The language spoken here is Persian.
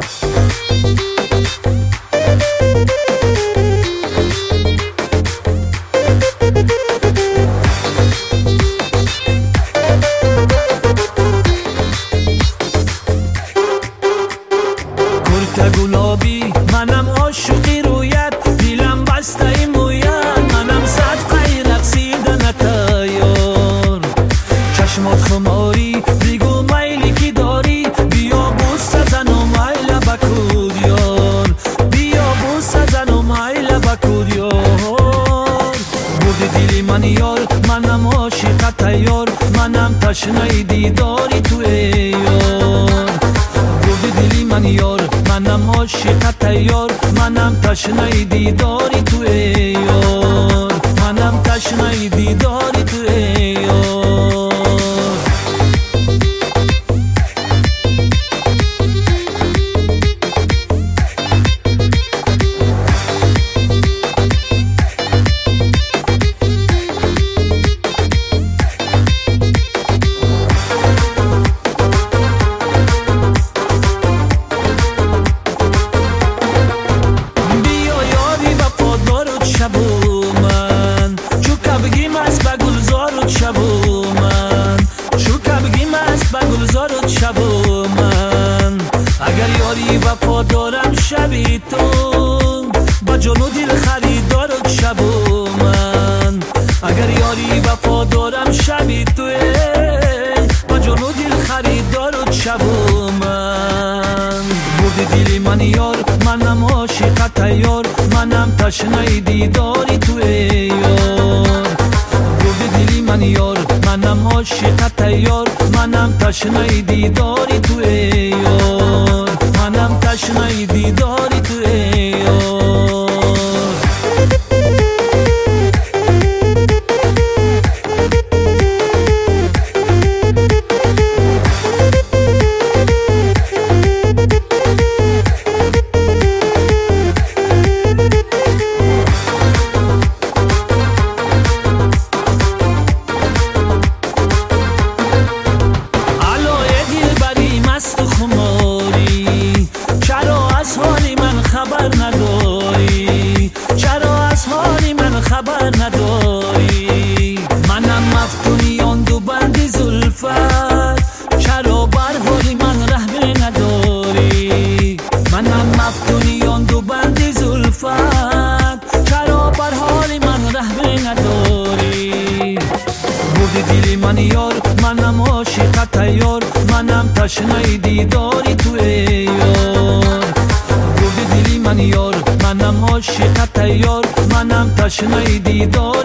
گلابی منم عاشقی رویت، دیلم بسته این مویت، منم صدقه رقصیدن تیار. چشمات خماری بگو میلی که داری، بیا بوسه زن و میل بکود یار، بیا بوسه زن و میل بکود یار. برد دیلی من یار، منم عاشق تیار، منم تشنه دیداری تو یار. برد دیلی من یار، منم عاشق تیار، منم تشنه دیداری تو یار، منم تشنه دیداری تو یار. اگر یاری وفادارم شبی تو، با جان و دل خریدارت شبو من. اگر یاری وفادارم شبی تو، با جان و دل خریدارت شبو من. برد دیلی من یار، منم عاشق تیار، منم تشنه دیداری تو یار. برد دیلی من یار، منم عاشق تیار، منم تشنه دیداری تو یار، منم تشنه دیداری تو یار. خبر نداری منم مفتونی آن دو بندی زلفت، چرا بر حال من رحم نداری. منم مفتونی آن دو بندی زلفت، چرا بر حال من رحم نداری. برد دیلی من یار، منم عاشق تیار، منم تشنه دیداری تو یار. برد دیلی من یار، منم عاشق تیار، منم تشنه دیدار